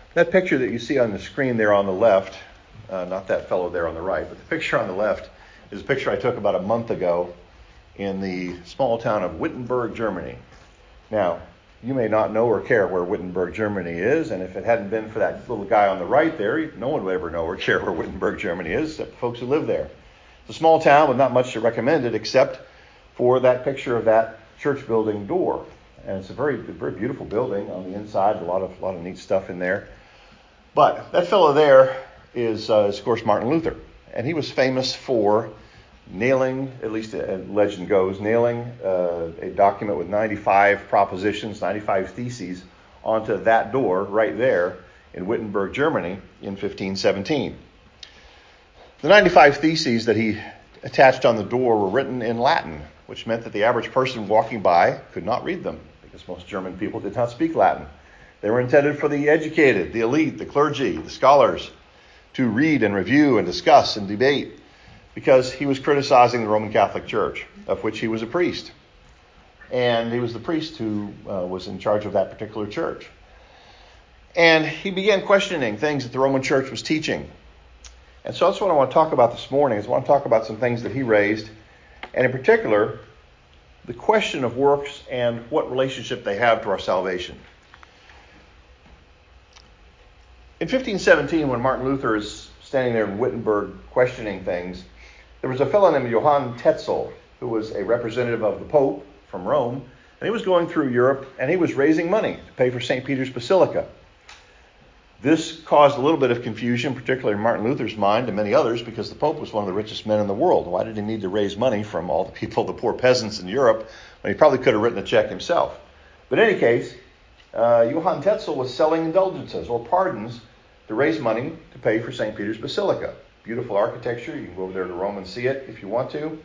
That picture that you see on the screen there on the left, not that fellow there on the right, but the picture on the left is a picture I took about a month ago in the small town of Wittenberg, Germany. Now, you may not know or care where Wittenberg, Germany is, and if it hadn't been for that little guy on the right there, no one would ever know or care where Wittenberg, Germany is, except the folks who live there. It's a small town with not much to recommend it except for that picture of that church building door. And it's a very, very beautiful building on the inside, a lot of neat stuff in there. But that fellow there is of course, Martin Luther. And he was famous for nailing, at least legend goes, nailing a document with 95 propositions, 95 theses onto that door right there in Wittenberg, Germany in 1517. The 95 theses that he attached on the door were written in Latin, which meant that the average person walking by could not read them because most German people did not speak Latin. They were intended for the educated, the elite, the clergy, the scholars to read and review and discuss and debate, because he was criticizing the Roman Catholic Church, of which he was a priest. And he was the priest who was in charge of that particular church. And he began questioning things that the Roman Church was teaching. And so that's what I want to talk about this morning, is I want to talk about some things that he raised, and in particular, the question of works and what relationship they have to our salvation. In 1517, when Martin Luther is standing there in Wittenberg questioning things, there was a fellow named Johann Tetzel, who was a representative of the Pope from Rome, and he was going through Europe, and he was raising money to pay for St. Peter's Basilica. This caused a little bit of confusion, particularly in Martin Luther's mind and many others, because the Pope was one of the richest men in the world. Why did he need to raise money from all the people, the poor peasants in Europe, when he probably could have written a check himself? But in any case, Johann Tetzel was selling indulgences or pardons to raise money to pay for St. Peter's Basilica. Beautiful architecture. You can go over there to Rome and see it if you want to.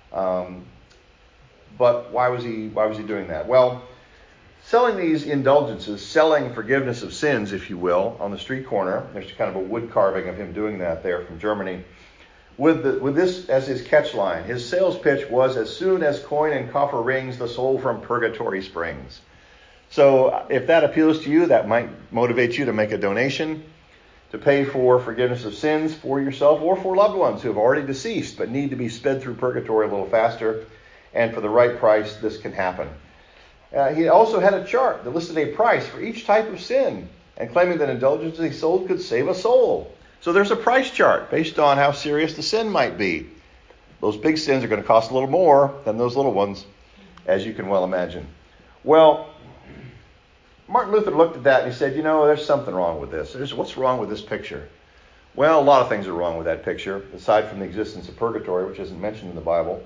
But why was he doing that? Well, selling these indulgences, selling forgiveness of sins, if you will, on the street corner. There's kind of a wood carving of him doing that there from Germany. With this as his catch line, his sales pitch was, "As soon as coin and coffer rings, the soul from purgatory springs." So if that appeals to you, that might motivate you to make a donation to pay for forgiveness of sins for yourself or for loved ones who have already deceased but need to be sped through purgatory a little faster. And for the right price, this can happen. He also had a chart that listed a price for each type of sin, and claiming that indulgences he sold could save a soul. So there's a price chart based on how serious the sin might be. Those big sins are going to cost a little more than those little ones, as you can well imagine. Well, Martin Luther looked at that and he said, there's something wrong with this. What's wrong with this picture? Well, a lot of things are wrong with that picture, aside from the existence of purgatory, which isn't mentioned in the Bible.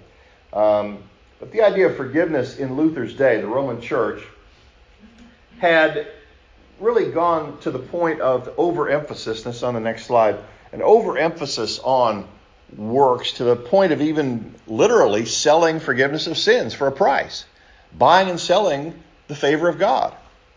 But the idea of forgiveness in Luther's day, the Roman Church, had really gone to the point of overemphasis. That's on the next slide. An overemphasis on works to the point of even literally selling forgiveness of sins for a price. Buying and selling the favor of God.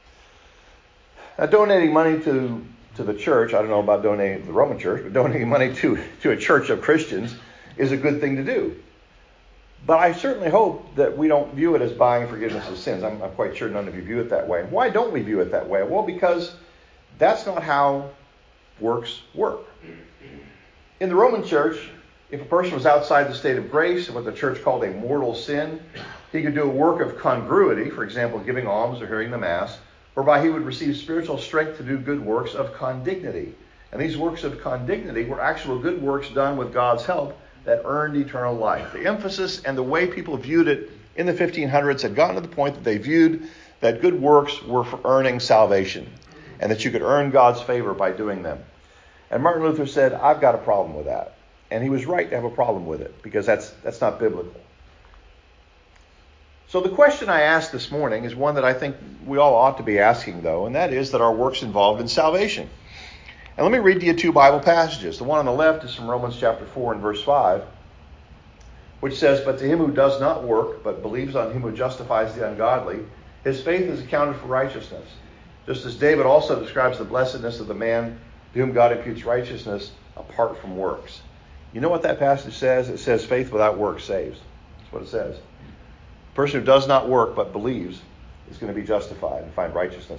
Now, donating money to the church, I don't know about donating to the Roman Church, but donating money to a church of Christians is a good thing to do. But I certainly hope that we don't view it as buying forgiveness of sins. I'm quite sure none of you view it that way. Why don't we view it that way? Well, because that's not how works work. In the Roman Church, if a person was outside the state of grace, what the church called a mortal sin, he could do a work of congruity, for example, giving alms or hearing the Mass, whereby he would receive spiritual strength to do good works of condignity. And these works of condignity were actual good works done with God's help that earned eternal life. The emphasis and the way people viewed it in the 1500s had gotten to the point that they viewed that good works were for earning salvation and that you could earn God's favor by doing them. And Martin Luther said, I've got a problem with that. And he was right to have a problem with it because that's not biblical. So the question I asked this morning is one that I think we all ought to be asking, though, and that is that our work's involved in salvation. And let me read to you two Bible passages. The one on the left is from Romans chapter 4 and verse 5, which says, "But to him who does not work, but believes on him who justifies the ungodly, his faith is accounted for righteousness. Just as David also describes the blessedness of the man to whom God imputes righteousness apart from works." You know what that passage says? It says faith without works saves. That's what it says. The person who does not work but believes is going to be justified and find righteousness.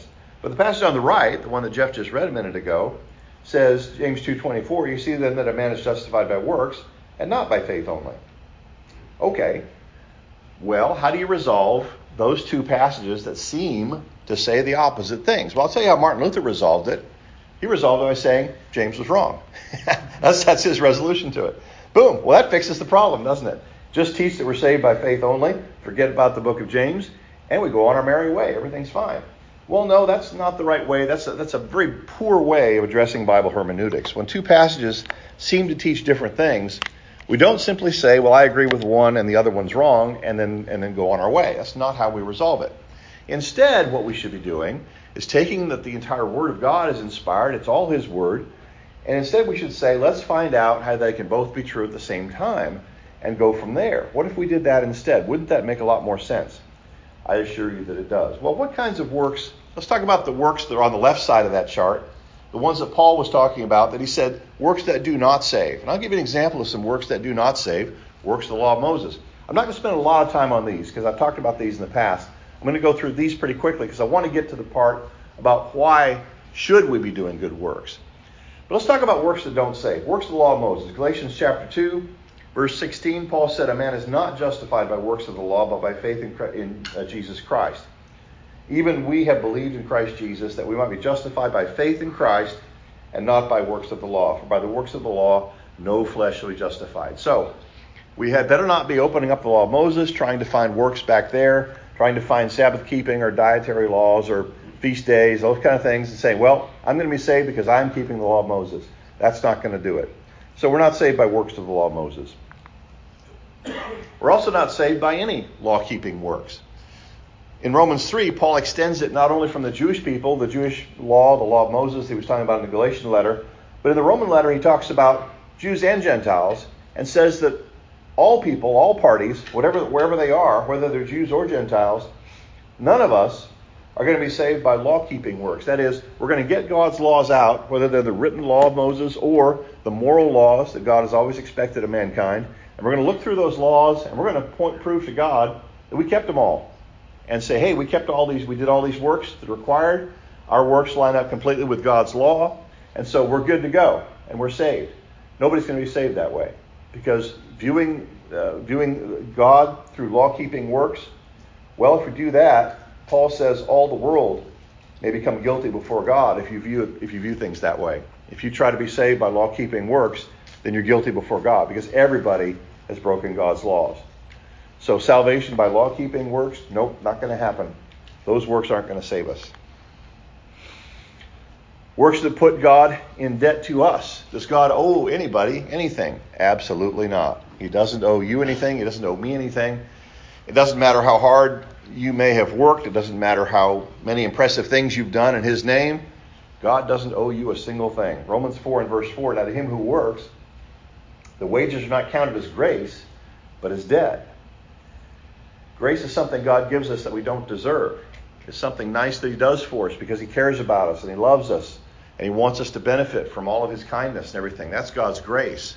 But the passage on the right, the one that Jeff just read a minute ago, says, James 2:24, you see then that a man is justified by works and not by faith only. Okay, well, how do you resolve those two passages that seem to say the opposite things? Well, I'll tell you how Martin Luther resolved it. He resolved it by saying James was wrong. That's his resolution to it. Boom. Well, that fixes the problem, doesn't it? Just teach that we're saved by faith only, forget about the book of James, and we go on our merry way. Everything's fine. Well, no, that's not the right way. That's a very poor way of addressing Bible hermeneutics. When two passages seem to teach different things, we don't simply say, well, I agree with one and the other one's wrong, and then go on our way. That's not how we resolve it. Instead, what we should be doing is taking that the entire Word of God is inspired. It's all His Word. And instead we should say, let's find out how they can both be true at the same time and go from there. What if we did that instead? Wouldn't that make a lot more sense? I assure you that it does. Well, what kinds of works? Let's talk about the works that are on the left side of that chart, the ones that Paul was talking about, that he said, works that do not save. And I'll give you an example of some works that do not save, works of the law of Moses. I'm not going to spend a lot of time on these because I've talked about these in the past. I'm going to go through these pretty quickly because I want to get to the part about why should we be doing good works. But let's talk about works that don't save. Works of the law of Moses. Galatians chapter 2, verse 16, Paul said, a man is not justified by works of the law, but by faith in Jesus Christ. Even we have believed in Christ Jesus, that we might be justified by faith in Christ and not by works of the law. For by the works of the law, no flesh shall be justified. So, we had better not be opening up the law of Moses, trying to find works back there, trying to find Sabbath keeping or dietary laws or feast days, those kind of things, and saying, well, I'm going to be saved because I'm keeping the law of Moses. That's not going to do it. So we're not saved by works of the law of Moses. We're also not saved by any law-keeping works. In Romans 3, Paul extends it not only from the Jewish people, the Jewish law, the law of Moses he was talking about in the Galatian letter, but in the Roman letter he talks about Jews and Gentiles and says that all people, all parties, wherever they are, whether they're Jews or Gentiles, none of us are going to be saved by law-keeping works. That is, we're going to get God's laws out, whether they're the written law of Moses or the moral laws that God has always expected of mankind, and we're going to look through those laws and we're going to prove to God that we kept them all. And say, hey, we kept all these, we did all these works that are required. Our works line up completely with God's law. And so we're good to go. And we're saved. Nobody's going to be saved that way. Because viewing God through law-keeping works, well, if we do that, Paul says all the world may become guilty before God if you view things that way. If you try to be saved by law-keeping works, then you're guilty before God. Because everybody has broken God's laws. So salvation by law-keeping works, nope, not going to happen. Those works aren't going to save us. Works that put God in debt to us. Does God owe anybody anything? Absolutely not. He doesn't owe you anything. He doesn't owe me anything. It doesn't matter how hard you may have worked. It doesn't matter how many impressive things you've done in His name. God doesn't owe you a single thing. Romans 4 and verse 4, now to him who works, the wages are not counted as grace, but as debt. Grace is something God gives us that we don't deserve. It's something nice that He does for us because He cares about us and He loves us and He wants us to benefit from all of His kindness and everything. That's God's grace.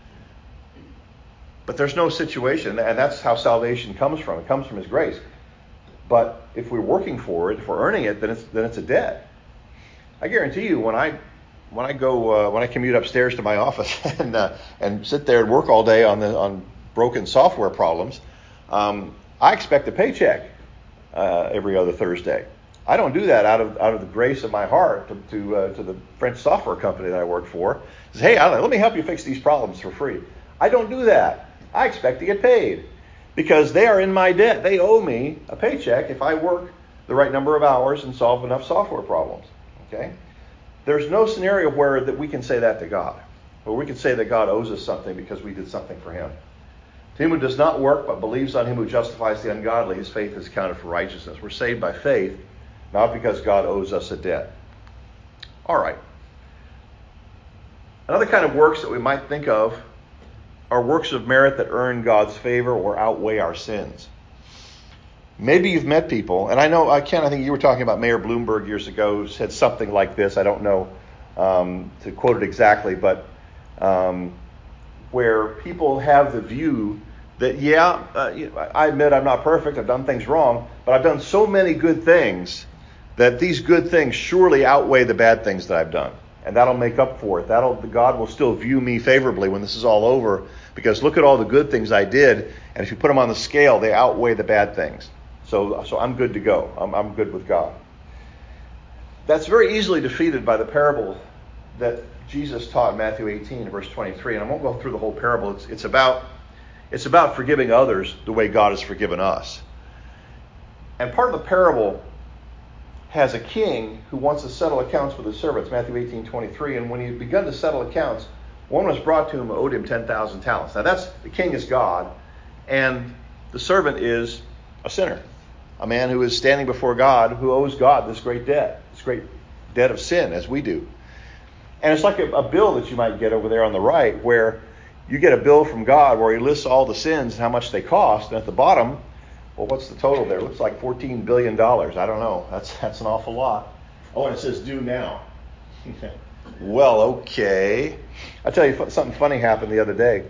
But there's no situation, and that's how salvation comes from. It comes from His grace. But if we're working for it, if we're earning it, then it's a debt. I guarantee you, when I commute upstairs to my office and sit there and work all day on broken software problems, I expect a paycheck every other Thursday. I don't do that out of the grace of my heart to the French software company that I work for. Says, hey, let me help you fix these problems for free. I don't do that. I expect to get paid because they are in my debt. They owe me a paycheck if I work the right number of hours and solve enough software problems. Okay? There's no scenario where that we can say that to God, where we can say that God owes us something because we did something for Him. To him who does not work but believes on Him who justifies the ungodly, his faith is counted for righteousness. We're saved by faith, not because God owes us a debt. All right. Another kind of works that we might think of are works of merit that earn God's favor or outweigh our sins. Maybe you've met people, and I think you were talking about Mayor Bloomberg years ago, who said something like this. I don't know to quote it exactly, but where people have the view that, I admit I'm not perfect, I've done things wrong, but I've done so many good things that these good things surely outweigh the bad things that I've done. And that'll make up for it. God will still view me favorably when this is all over, because look at all the good things I did, and if you put them on the scale, they outweigh the bad things. So I'm good to go. I'm good with God. That's very easily defeated by the parable that Jesus taught in Matthew 18, verse 23. And I won't go through the whole parable. It's about forgiving others the way God has forgiven us. And part of the parable has a king who wants to settle accounts with his servants, Matthew 18:23. And when he had begun to settle accounts, one was brought to him who owed him 10,000 talents. Now the king is God, and the servant is a sinner, a man who is standing before God, who owes God this great debt of sin, as we do. And it's like a bill that you might get over there on the right, where you get a bill from God where he lists all the sins and how much they cost, and at the bottom, well, what's the total there? It looks like $14 billion. I don't know. That's an awful lot. Oh, and it says due now. Well, okay. I'll tell you something funny happened the other day.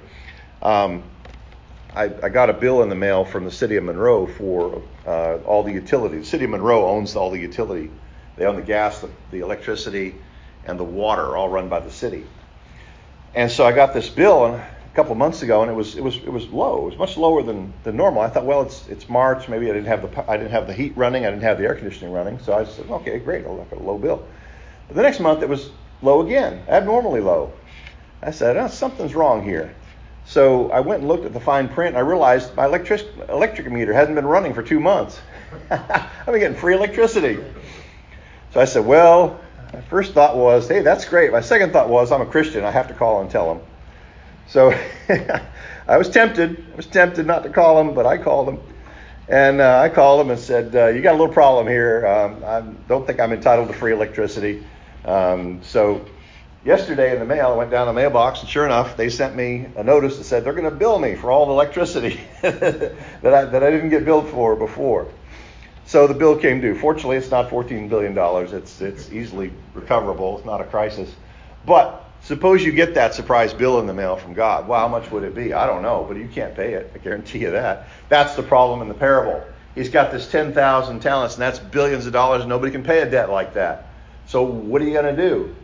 I got a bill in the mail from the city of Monroe for all the utilities. The city of Monroe owns all the utility. They own the gas, the electricity, and the water, all run by the city. And so I got this bill a couple of months ago, and it was low. It was much lower than normal. I thought, well, it's March. Maybe I didn't have the heat running. I didn't have the air conditioning running. So I said, okay, great. I'll look at a low bill. But the next month it was low again, abnormally low. I said, oh, something's wrong here. So I went and looked at the fine print, and I realized my electric meter hasn't been running for 2 months. I've been getting free electricity. So I said, well, my first thought was, hey, that's great. My second thought was, I'm a Christian. I have to call and tell them. So I was tempted not to call them, but I called them. And I called them and said, you got a little problem here. I don't think I'm entitled to free electricity. So yesterday in the mail, I went down the mailbox, and sure enough, they sent me a notice that said they're going to bill me for all the electricity that I didn't get billed for before. So the bill came due. Fortunately, it's not $14 billion. It's easily recoverable. It's not a crisis. But suppose you get that surprise bill in the mail from God. Well, how much would it be? I don't know, but you can't pay it. I guarantee you that. That's the problem in the parable. He's got this 10,000 talents, and that's billions of dollars. Nobody can pay a debt like that. So what are you going to do?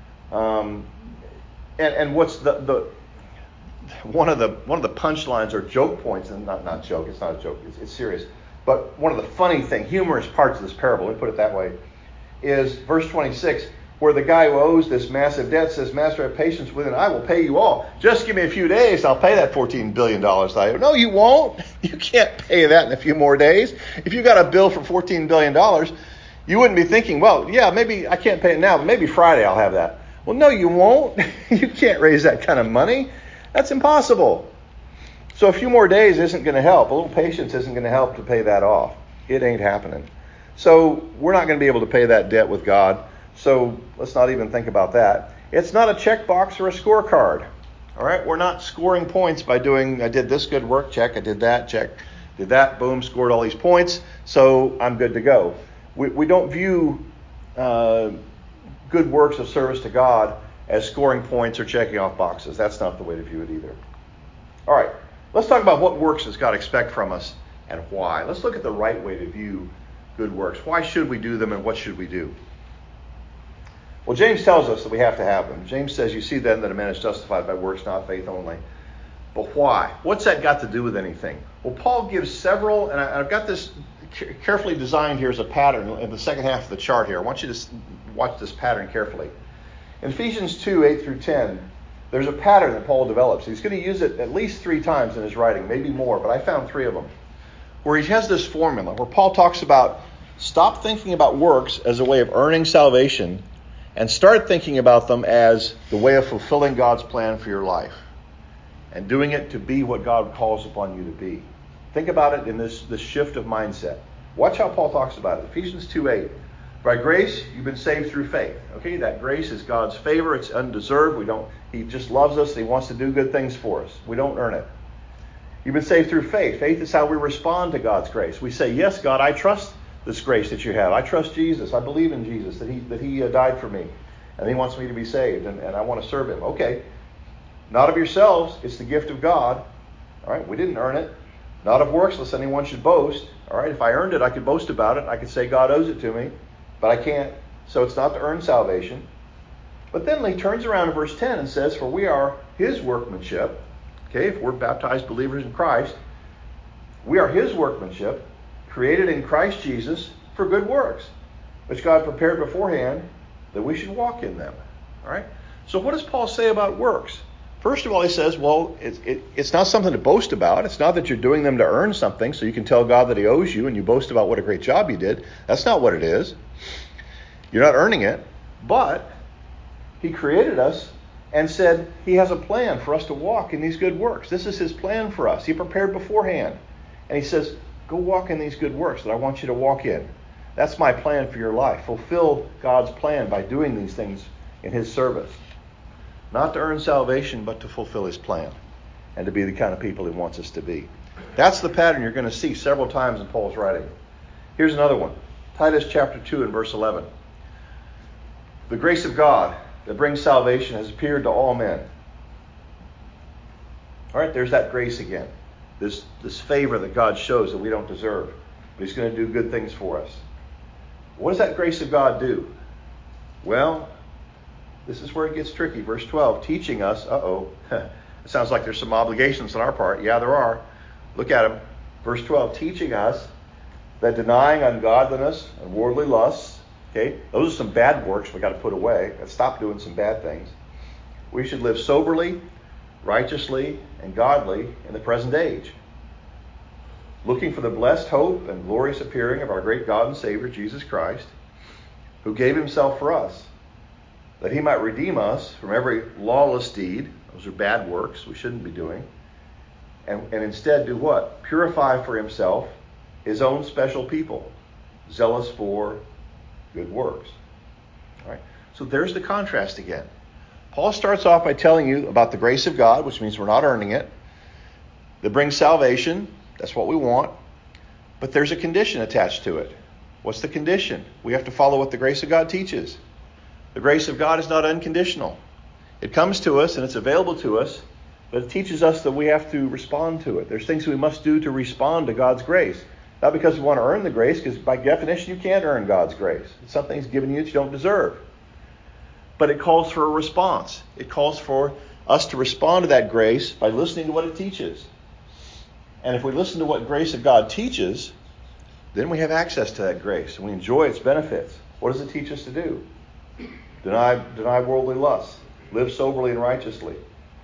And what's the one of the punchlines or joke points, and not joke. It's not a joke. It's serious. But one of the funny humorous parts of this parable, let me put it that way, is verse 26, where the guy who owes this massive debt says, Master, have patience with it, I will pay you all. Just give me a few days, I'll pay that $14 billion. No, you won't. You can't pay that in a few more days. If you got a bill for $14 billion, you wouldn't be thinking, well, yeah, maybe I can't pay it now, but maybe Friday I'll have that. Well, no, you won't. You can't raise that kind of money. That's impossible. So a few more days isn't going to help. A little patience isn't going to help to pay that off. It ain't happening. So we're not going to be able to pay that debt with God. So let's not even think about that. It's not a checkbox or a scorecard. All right? We're not scoring points by doing, I did this good work, check, I did that, check, did that, boom, scored all these points, so I'm good to go. We don't view good works of service to God as scoring points or checking off boxes. That's not the way to view it either. All right. Let's talk about what works does God expect from us and why. Let's look at the right way to view good works. Why should we do them and what should we do? Well, James tells us that we have to have them. James says, you see then that a man is justified by works, not faith only. But why? What's that got to do with anything? Well, Paul gives several, and I've got this carefully designed here as a pattern in the second half of the chart here. I want you to watch this pattern carefully. In Ephesians 2, 8 through 10, there's a pattern that Paul develops. He's going to use it at least 3 times in his writing, maybe more, but I found 3 of them, where he has this formula, where Paul talks about stop thinking about works as a way of earning salvation and start thinking about them as the way of fulfilling God's plan for your life and doing it to be what God calls upon you to be. Think about it in this shift of mindset. Watch how Paul talks about it. Ephesians 2:8. By grace, you've been saved through faith. Okay, that grace is God's favor. It's undeserved. He just loves us. He wants to do good things for us. We don't earn it. You've been saved through faith. Faith is how we respond to God's grace. We say, yes, God, I trust this grace that you have. I trust Jesus. I believe in Jesus, that he died for me. And he wants me to be saved. And I want to serve him. Okay. Not of yourselves. It's the gift of God. All right. We didn't earn it. Not of works, lest anyone should boast. All right. If I earned it, I could boast about it. I could say God owes it to me. but I can't. So it's not to earn salvation. But then he turns around in verse 10 and says, for we are his workmanship. Okay, if we're baptized believers in Christ, we are his workmanship, created in Christ Jesus for good works, which God prepared beforehand that we should walk in them. All right? So what does Paul say about works? First of all, he says, well, it's not something to boast about. It's not that you're doing them to earn something so you can tell God that he owes you and you boast about what a great job you did. That's not what it is. You're not earning it. But he created us and said he has a plan for us to walk in these good works. This is his plan for us. He prepared beforehand. And he says, go walk in these good works that I want you to walk in. That's my plan for your life. Fulfill God's plan by doing these things in his service. Not to earn salvation, but to fulfill his plan and to be the kind of people he wants us to be. That's the pattern you're going to see several times in Paul's writing. Here's another one. Titus chapter 2 and verse 11. The grace of God that brings salvation has appeared to all men. All right, there's that grace again. This favor that God shows that we don't deserve. But he's going to do good things for us. What does that grace of God do? Well, this is where it gets tricky. Verse 12, teaching us, it sounds like there's some obligations on our part. Yeah, there are. Look at them. Verse 12, teaching us that denying ungodliness and worldly lusts, okay, those are some bad works we got to put away. Let's stop doing some bad things. We should live soberly, righteously, and godly in the present age, looking for the blessed hope and glorious appearing of our great God and Savior, Jesus Christ, who gave himself for us, that he might redeem us from every lawless deed. Those are bad works we shouldn't be doing. And instead do what? Purify for himself his own special people, zealous for good works. All right. So there's the contrast again. Paul starts off by telling you about the grace of God, which means we're not earning it, that brings salvation. That's what we want. But there's a condition attached to it. What's the condition? We have to follow what the grace of God teaches. The grace of God is not unconditional. It comes to us and it's available to us, but it teaches us that we have to respond to it. There's things we must do to respond to God's grace. Not because we want to earn the grace, because by definition you can't earn God's grace. It's something he's given you that you don't deserve. But it calls for a response. It calls for us to respond to that grace by listening to what it teaches. And if we listen to what grace of God teaches, then we have access to that grace and we enjoy its benefits. What does it teach us to do? Deny worldly lusts. Live soberly and righteously.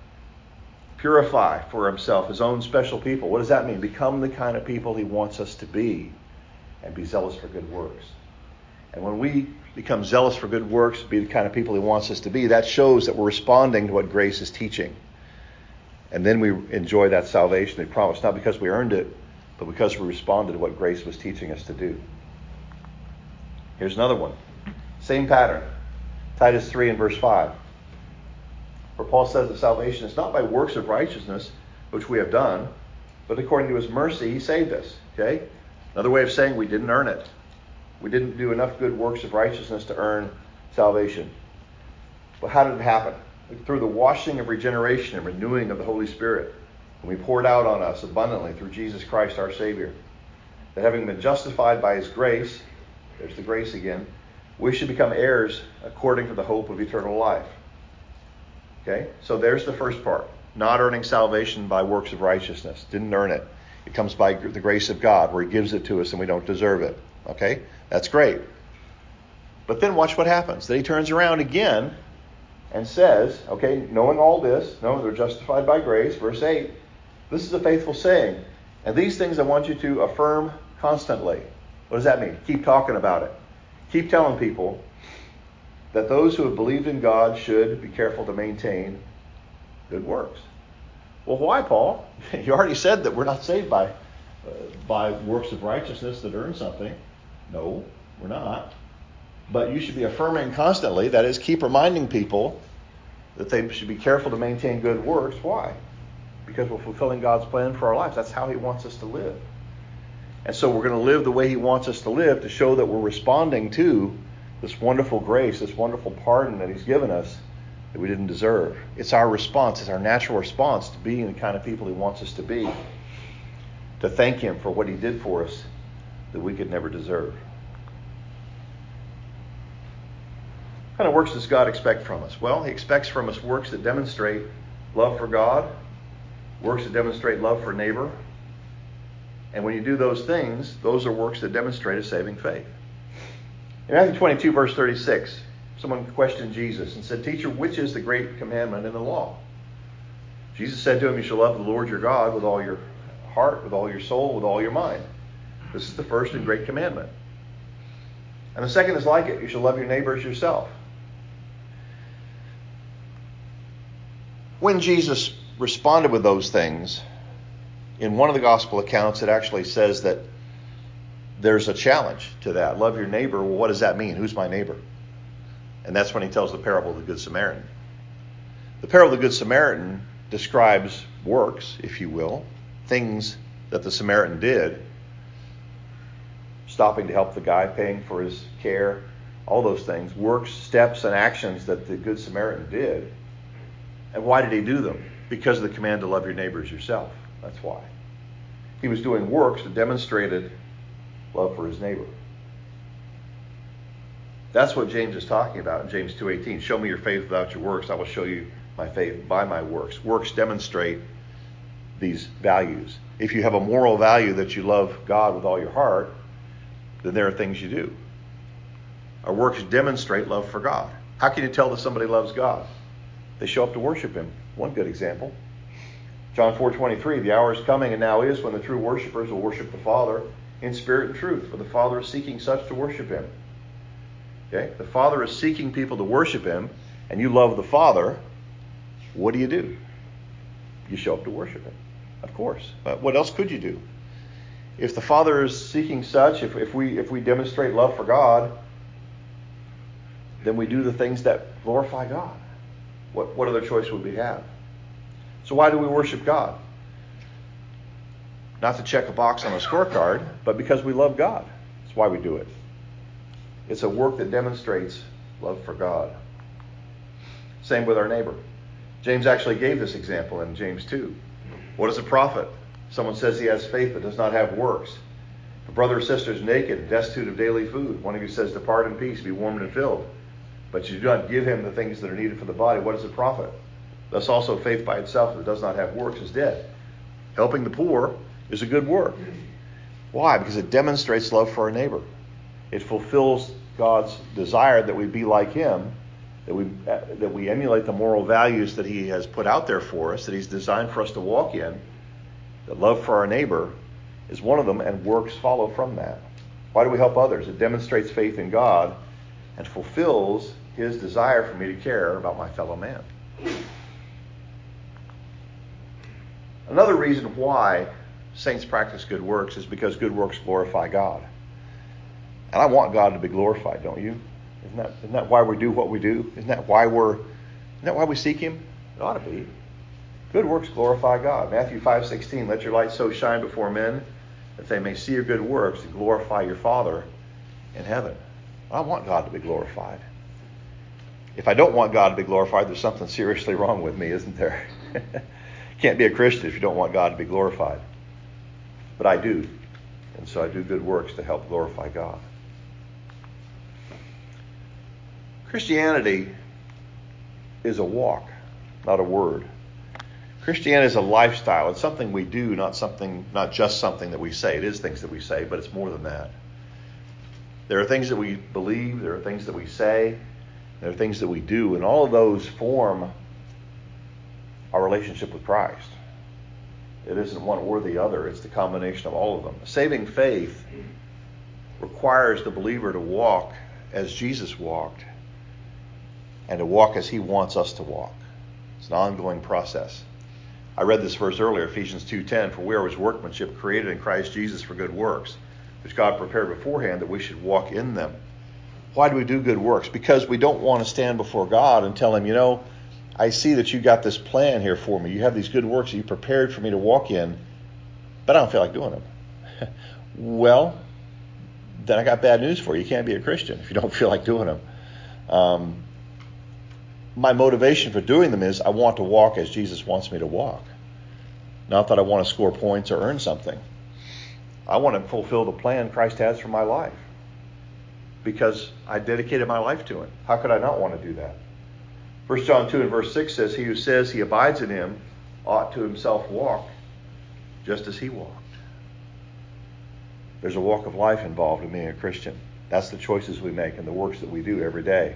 Purify for himself his own special people. What does that mean? Become the kind of people he wants us to be and be zealous for good works. And when we become zealous for good works, be the kind of people he wants us to be, that shows that we're responding to what grace is teaching. And then we enjoy that salvation they promised, not because we earned it, but because we responded to what grace was teaching us to do. Here's another one. Same pattern. Titus 3 and verse 5. Where Paul says that salvation is not by works of righteousness, which we have done, but according to his mercy, he saved us. Okay? Another way of saying we didn't earn it. We didn't do enough good works of righteousness to earn salvation. But how did it happen? Through the washing of regeneration and renewing of the Holy Spirit. And we poured out on us abundantly through Jesus Christ our Savior. That having been justified by his grace, there's the grace again, we should become heirs according to the hope of eternal life. Okay? So there's the first part. Not earning salvation by works of righteousness. Didn't earn it. It comes by the grace of God where he gives it to us and we don't deserve it. Okay? That's great. But then watch what happens. Then he turns around again and says, okay, knowing all this, knowing they're justified by grace, verse 8, this is a faithful saying. And these things I want you to affirm constantly. What does that mean? Keep talking about it. Keep telling people that those who have believed in God should be careful to maintain good works. Well, why, Paul? You already said that we're not saved by works of righteousness that earn something. No, we're not. But you should be affirming constantly, that is, keep reminding people that they should be careful to maintain good works. Why? Because we're fulfilling God's plan for our lives. That's how he wants us to live. And so we're going to live the way he wants us to live to show that we're responding to this wonderful grace, this wonderful pardon that he's given us that we didn't deserve. It's our response. It's our natural response to being the kind of people he wants us to be. To thank him for what he did for us that we could never deserve. kind of works does God expect from us? Well, He expects from us works that demonstrate love for God, works that demonstrate love for neighbor. And when you do those things, those are works that demonstrate a saving faith. In Matthew 22, verse 36, someone questioned Jesus and said, "Teacher, which is the great commandment in the law?" Jesus said to him, "You shall love the Lord your God with all your heart, with all your soul, with all your mind. This is the first and great commandment. And the second is like it. You shall love your neighbor as yourself." When Jesus responded with those things, in one of the gospel accounts, it actually says that there's a challenge to that. Love your neighbor. Well, what does that mean? Who's my neighbor? And that's when he tells the parable of the Good Samaritan. The parable of the Good Samaritan describes works, if you will, things that the Samaritan did, stopping to help the guy, paying for his care, all those things, works, steps, and actions that the Good Samaritan did. And why did he do them? Because of the command to love your neighbor as yourself. That's why. He was doing works that demonstrated love for his neighbor. That's what James is talking about in James 2:18. "Show me your faith without your works. I will show you my faith by my works." Works demonstrate these values. If you have a moral value that you love God with all your heart, then there are things you do. Our works demonstrate love for God. How can you tell that somebody loves God? They show up to worship Him. One good example. John 4:23, "The hour is coming and now is when the true worshipers will worship the Father in spirit and truth, for the Father is seeking such to worship Him." Okay? The Father is seeking people to worship Him, and you love the Father. What do? You show up to worship Him. Of course. But what else could you do? If the Father is seeking such, if we demonstrate love for God, then we do the things that glorify God. What other choice would we have? So why do we worship God? Not to check a box on a scorecard, but because we love God. That's why we do it. It's a work that demonstrates love for God. Same with our neighbor. James actually gave this example in James 2. What is a prophet? Someone says he has faith but does not have works. If a brother or sister is naked and destitute of daily food, one of you says, "Depart in peace, be warmed and filled," but you do not give him the things that are needed for the body, what is a prophet? Thus also faith by itself that does not have works is dead. Helping the poor is a good work. Why? Because it demonstrates love for our neighbor. It fulfills God's desire that we be like Him, that we emulate the moral values that He has put out there for us, that He's designed for us to walk in. That love for our neighbor is one of them, and works follow from that. Why do we help others? It demonstrates faith in God and fulfills His desire for me to care about my fellow man. Another reason why saints practice good works is because good works glorify God. And I want God to be glorified, don't you? Isn't that why we do what we do? Isn't that why we seek Him? It ought to be. Good works glorify God. Matthew 5:16, "Let your light so shine before men that they may see your good works and glorify your Father in heaven." I want God to be glorified. If I don't want God to be glorified, there's something seriously wrong with me, isn't there? Can't be a Christian if you don't want God to be glorified. But I do. And so I do good works to help glorify God. Christianity is a walk, not a word. Christianity is a lifestyle. It's something we do, not just something that we say. It is things that we say, but it's more than that. There are things that we believe, there are things that we say, there are things that we do, and all of those form our relationship with Christ. It isn't one or the other. It's the combination of all of them. Saving faith requires the believer to walk as Jesus walked and to walk as He wants us to walk. It's an ongoing process. I read this verse earlier, Ephesians 2:10, "For we are His workmanship, created in Christ Jesus for good works, which God prepared beforehand that we should walk in them." Why do we do good works? Because we don't want to stand before God and tell Him, I see that you got this plan here for me. You have these good works that you prepared for me to walk in, but I don't feel like doing them. Well, then I got bad news for you. You can't be a Christian if you don't feel like doing them. My motivation for doing them is I want to walk as Jesus wants me to walk. Not that I want to score points or earn something. I want to fulfill the plan Christ has for my life. because I dedicated my life to him. How could I not want to do that? 1 John 2 and verse 6 says, he who says he abides in him ought to himself walk just as he walked. There's a walk of life involved in being a Christian. That's the choices we make and the works that we do every day.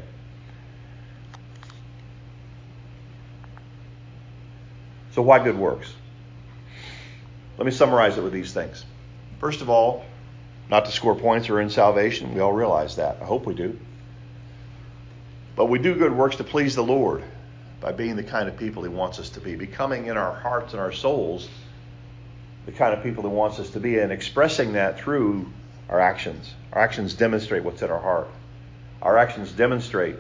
So why good works? Let me summarize it with these things. First of all, not to score points or earn salvation. We all realize that. I hope we do. But we do good works to please the Lord by being the kind of people he wants us to be, becoming in our hearts and our souls the kind of people he wants us to be, and expressing that through our actions. Our actions demonstrate what's in our heart. Our actions demonstrate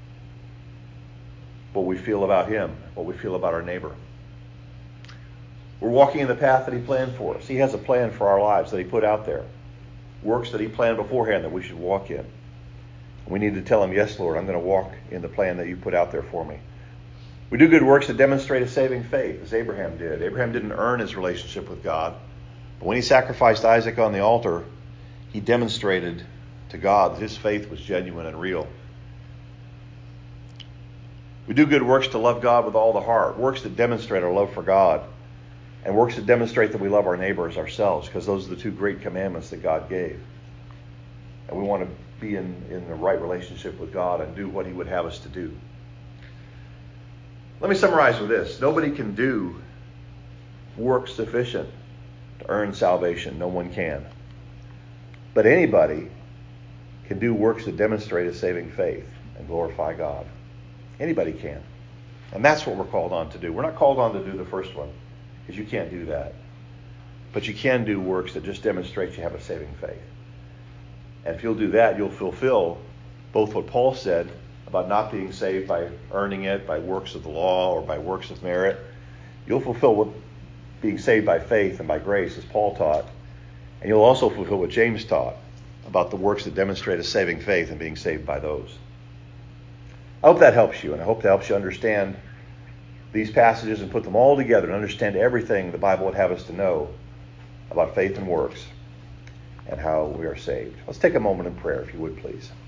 what we feel about him, what we feel about our neighbor. We're walking in the path that he planned for us. He has a plan for our lives that he put out there. Works that he planned beforehand that we should walk in. We need to tell him, yes, Lord, I'm going to walk in the plan that you put out there for me. We do good works that demonstrate a saving faith, as Abraham did. Abraham didn't earn his relationship with God. But when he sacrificed Isaac on the altar, he demonstrated to God that his faith was genuine and real. We do good works to love God with all the heart, works that demonstrate our love for God, and works that demonstrate that we love our neighbor as ourselves, because those are the two great commandments that God gave. And we want to be in the right relationship with God and do what he would have us to do. Let me summarize with this. Nobody can do work sufficient to earn salvation. No one can. But anybody can do works that demonstrate a saving faith and glorify God. Anybody can. And that's what we're called on to do. We're not called on to do the first one, because you can't do that. But you can do works that just demonstrate you have a saving faith. And if you'll do that, you'll fulfill both what Paul said about not being saved by earning it, by works of the law, or by works of merit. You'll fulfill what being saved by faith and by grace, as Paul taught. And you'll also fulfill what James taught about the works that demonstrate a saving faith and being saved by those. I hope that helps you, and I hope that helps you understand these passages and put them all together and understand everything the Bible would have us to know about faith and works and how we are saved. Let's take a moment in prayer, if you would, please.